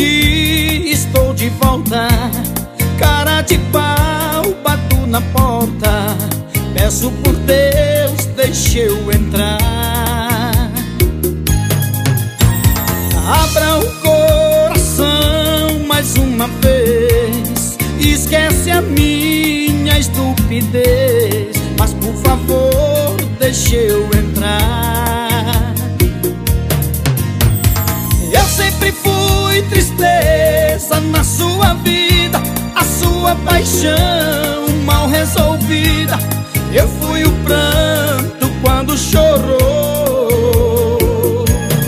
ti, estou de volta. Cara de pau, bato na porta. Peço por Deus, deixe eu entrar. Abra o coração mais uma vez. Esquece a minha estupidez, mas por favor, deixe eu entrar. Eu sempre fui tristeza na sua vida, a sua paixão mal resolvida. Eu fui o pranto quando chorou.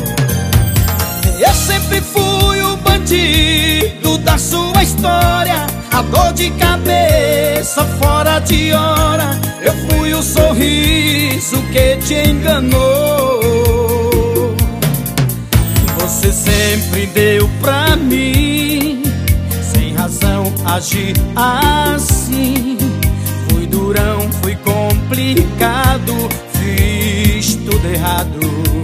Eu sempre fui o bandido da sua história, a dor de cabeça fora de hora. Eu fui o sorriso que te enganou. Você sempre deu pra mim, sem razão agir assim. Fui durão, fui complicado, fiz tudo errado.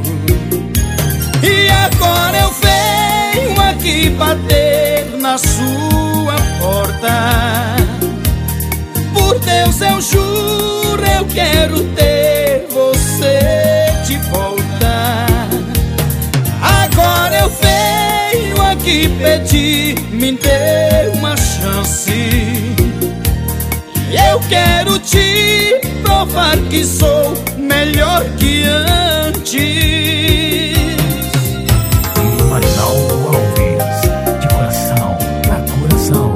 E agora eu venho aqui bater na sua porta. Por Deus eu juro, eu quero ter você de volta. Agora eu venho aqui pedir, me dê uma chance. Eu quero te provar que sou melhor que antes. Marinaldo Alves, de coração pra coração.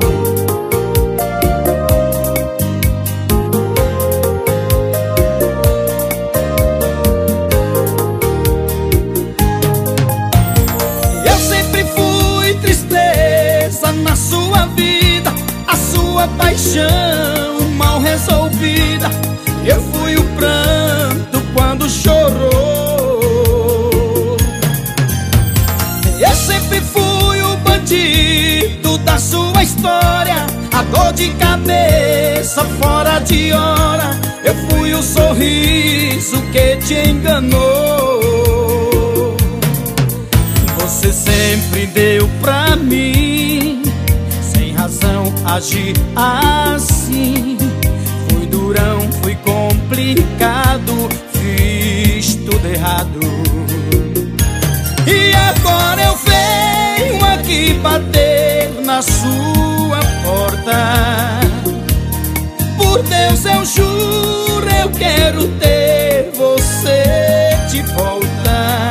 Eu sempre fui tristeza na sua vida, a sua paixão mal resolvida. Eu fui o pranto quando chorou. Eu sempre fui o bandido da sua história, a dor de cabeça fora de hora. Eu fui o sorriso que te enganou. Você sempre deu pra mim, sem razão agir assim. Fui durão, fui complicado, fiz tudo errado. E agora eu venho aqui bater na sua porta. Por Deus eu juro, eu quero ter você de volta.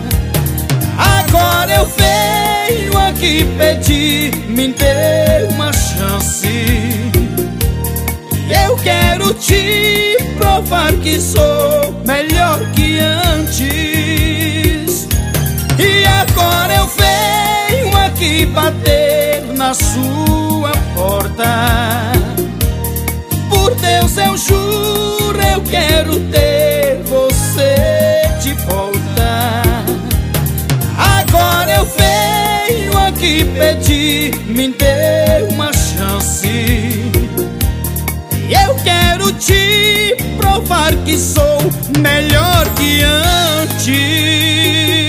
Agora eu venho aqui pedir, me dê uma chance. Eu quero te provar que sou melhor que antes. E agora eu venho aqui bater na sua porta. Por Deus eu juro, eu quero ter você de volta. Agora eu venho aqui pedir, me dê uma chance. Eu quero te provar que sou melhor que antes.